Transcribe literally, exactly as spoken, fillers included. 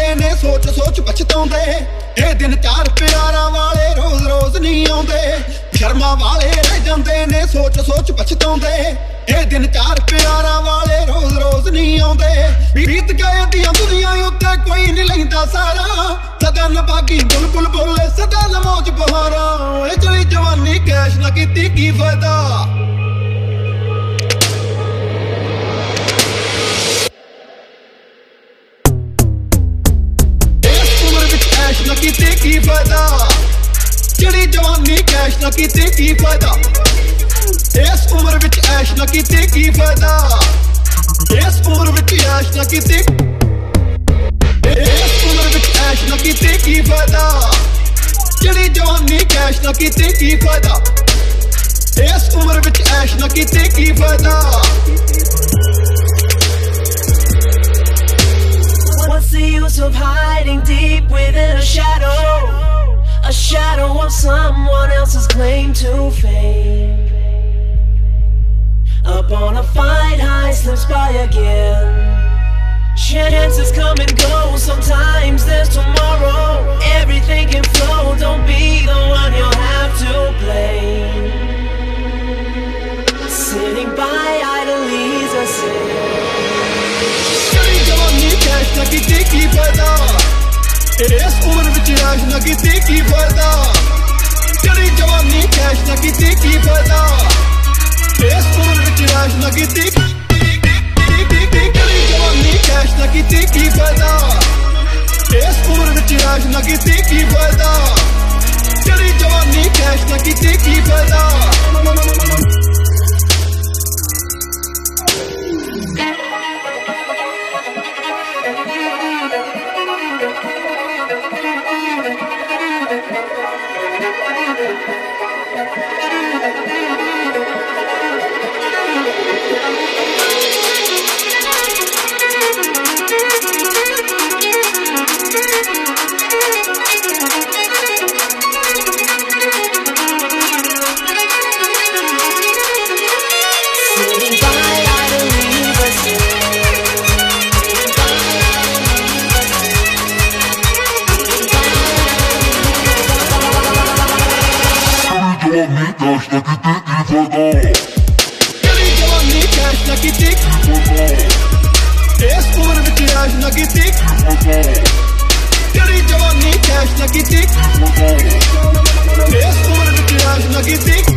ने सोच सोच पछताउंदे। ए दिन चार प्यारां वाले रोज रोज नहीं आउंदे। शर्मा वाले रह जांदे ने सोच सोच पछताउंदे। ए दिन चार प्यारां वाले रोज रोज नहीं आउंदे। बीत गए दियां दुनिया उत्ते कोई नहीं लैंदा सारा। सदा नभागी बुलबुल बोले सदा लमौज बहारा। ए चली जवानी कैश ना कीती की फायदा। ना कीते की फायदा। चढ़ी जवानी कैश ना कीते की फायदा। इस उम्र विच ऐश ना कीते की फायदा। इस उम्र विच ऐश ना कीते इस उम्र विच ऐश ना कीते की फायदा। चढ़ी जवानी कैश ना कीते की फायदा। इस उम्र विच ऐश ना कीते की फायदा। What's the use of hiding deep within a shadow? A shadow of someone else's claim to fame. Upon a fight high slips by again. Chances come and go, sometimes there's tomorrow. Everything can flow, don't be the one you'll have to blame. Sitting by idly is a sin. कैश ना कीते की फायदा। इस उम्र विच ऐश ना कीते की फायदा। चढ़ी जवानी कैश ना कीते की फायदा। इस उम्र विच ऐश ना कीते चढ़ी जवानी कैश ना कीते की फायदा। इस उम्र विच ऐश ना कीते की फायदा। चढ़ी जवानी कैश ना कीते की फायदा। चढ़ी जवानी कैश ना कीते की फायदा। इस उम्र विच ऐश ना कीते की फायदा। चढ़ी जवानी कैश ना कीते की फायदा। इस उम्र विच ऐश ना कीते